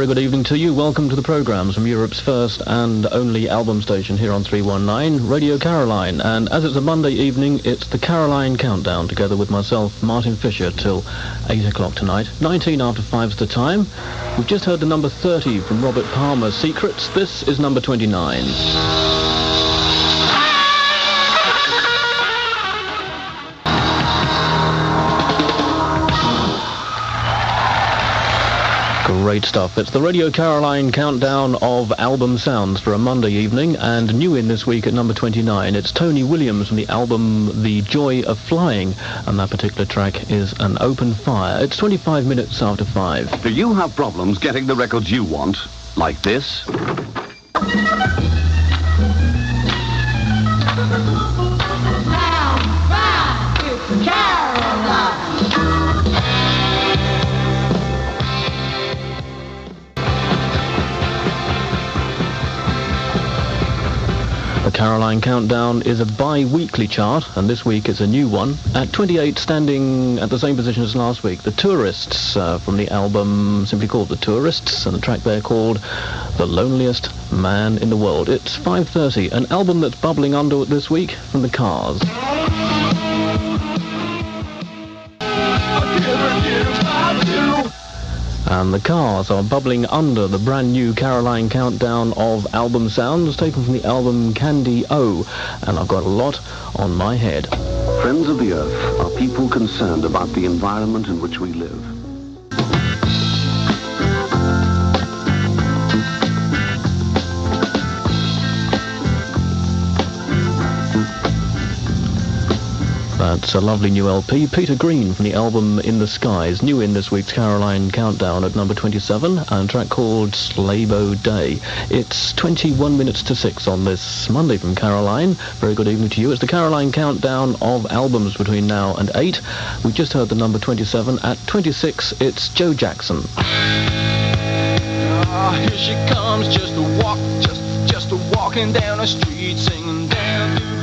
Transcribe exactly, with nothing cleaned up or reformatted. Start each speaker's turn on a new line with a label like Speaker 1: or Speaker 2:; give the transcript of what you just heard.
Speaker 1: very good evening to you. Welcome to the programmes from Europe's first and only album station here on three one nine, Radio Caroline. And as it's a Monday evening, it's the Caroline Countdown, together with myself, Martin Fisher, till eight o'clock tonight. nineteen after five is the time. We've just heard the number thirty from Robert Palmer, Secrets. This is number twenty-nine. Great stuff. It's the Radio Caroline Countdown of album sounds for a Monday evening, and new in this week at number twenty-nine, it's Tony Williams from the album The Joy of Flying, and that particular track is An Open Fire. It's twenty-five minutes after five.
Speaker 2: Do you have problems getting the records you want, like this?
Speaker 1: The Caroline Countdown is a bi-weekly chart, and this week it's a new one. At twenty-eight, standing at the same position as last week, The Tourists, uh, from the album simply called The Tourists, and the track there called The Loneliest Man in the World. It's five thirty, an album that's bubbling under this week from The Cars. And The Cars are bubbling under the brand new Caroline Countdown of album sounds, taken from the album Candy O, and I've got a lot on my head.
Speaker 2: Friends of the Earth are people concerned about the environment in which we live.
Speaker 1: That's a lovely new L P. Peter Green from the album In the Skies, new in this week's Caroline Countdown at number twenty-seven, and a track called Slaybo Day. It's twenty-one minutes to six on this Monday from Caroline. Very good evening to you. It's the Caroline Countdown of albums between now and eight. We just heard the number twenty-seven. At twenty-six, it's Joe Jackson.
Speaker 3: Oh, here she comes, just a walk, just, just a walking down the street, singing down.